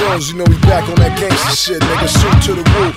Jones, you know we back on that gangsta shit, nigga. Shoot to the woo,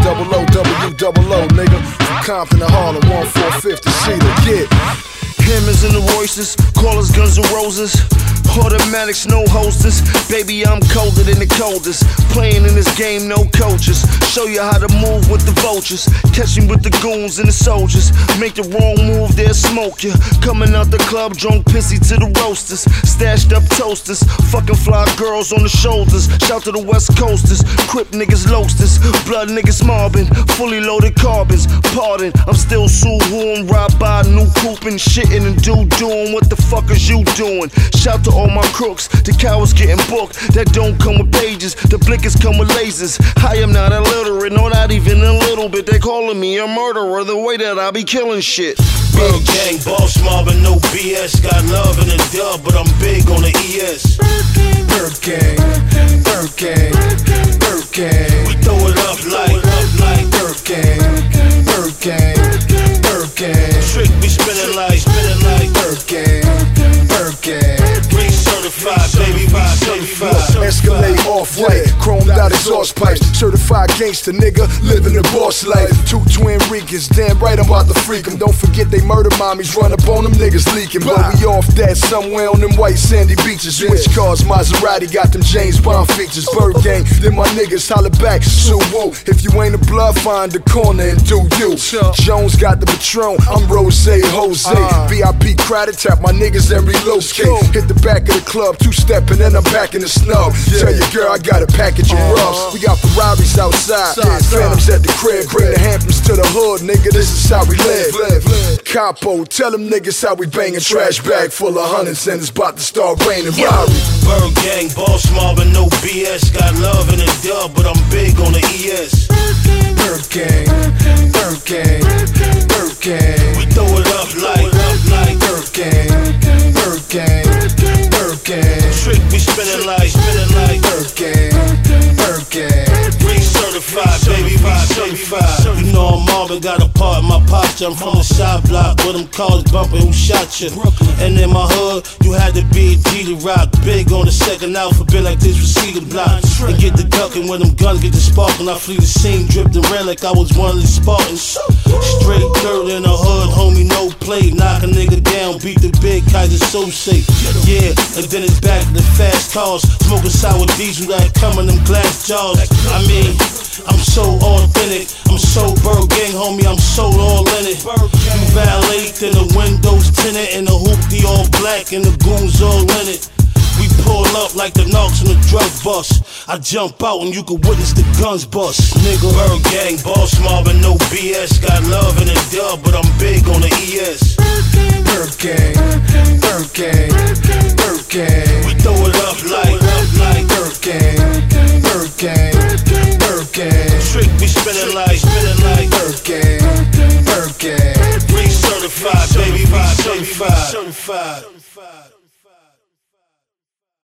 SOOWOO, nigga. From Compton to Harlem, 145th to Cedar, get Hammers in the Royces, callers, guns and roses. Automatics, no hostess. Baby, I'm colder than the coldest. Playing in this game, no coaches. Show you how to move with the vultures. Catch me with the goons and the soldiers. Make the wrong move, they'll smoke you. Coming out the club, drunk pissy to the roasters. Stashed up toasters. Fucking fly girls on the shoulders. Shout to the West Coasters. Crip niggas, loasters. Blood niggas mobbing. Fully loaded carbons. Pardon, I'm still Suhoon. Ride by new coupe and shitting and doing. What the fuck is you doing? Shout to all my crooks, the cowards getting booked. That don't come with pages, the blinkers come with lasers. I am not illiterate, no, not even a little bit. They calling me a murderer, the way that I be killing shit. Bird gang, boss mobbing, no BS. Got love in the dub, but I'm big on the ES. Bird gang, Bird gang, Bird gang. We throw it up like Bird gang, Bird gang, Bird gang. Trick, we spinning like Bird gang, Bird gang. Certified, baby, we certified. Escalade off-white, chromed out exhaust pipes. Certified gangster nigga, living the boss life. Two twin Ricans, damn right I'm about to freak 'em. Don't forget they murder mommies, run up on them niggas leaking. But we off that somewhere on them white sandy beaches. Switch cars, Maserati, got them James Bond features. Bird gang, then my niggas holler back, Suwoo. If you ain't a blood, find the corner and do you. Jones got the Patron, I'm Rose Jose. VIP crowded, tap my niggas and relocate. Hit the back of the club, two-stepping and I'm back in the snow. Tell your girl I got a package of rubs. We got Ferraris outside, Phantoms at the crib. Bring the Hamptons to the hood, nigga, this is how we live. Capo, tell them niggas how we bangin'. Trash bag full of hundreds and it's about to start raining. Bird gang, boss mobbing, no BS. Got love in the dub, but I'm big on the ES. Bird gang, Bird gang, Bird gang. We throw it up like Bird gang, Bird gang, Bird gang. Trick, we spinning like Bird gang, Bird gang. we certified, baby, we certified. You know I'm Marvin, got a part in my posture. I'm from the side block where them cars bumping who shot you. And in my hood, you had to be a G to rock. Big on the second alphabet like this was Cedar Block. And get the ducking when them guns get the sparking. I flee the scene, dripped and ran like I was one of the Spartans. Straight dirt in the hood, homie, no play. Knock a nigga down, beat the big Kaiser so safe. Yeah, and then it's back to the fast cars. Smoking sour diesel that come in them glass jars. I mean, I'm so authentic. I'm so Bird gang, homie, I'm so all in it. You valet, then the windows tinted and the hoopty all black and the goons all in it. We pull up like the knocks on the drug bus. I jump out and you can witness the guns bust, nigga. Bird gang, boss mobbing, no BS. Got love in the dub, but I'm big on the ES. Bird gang, Bird gang, Bird gang. We throw it up like Bird gang, Bird gang, Bird gang. Trick, we spinning like Bird gang, Bird gang. we certified, baby, we certified.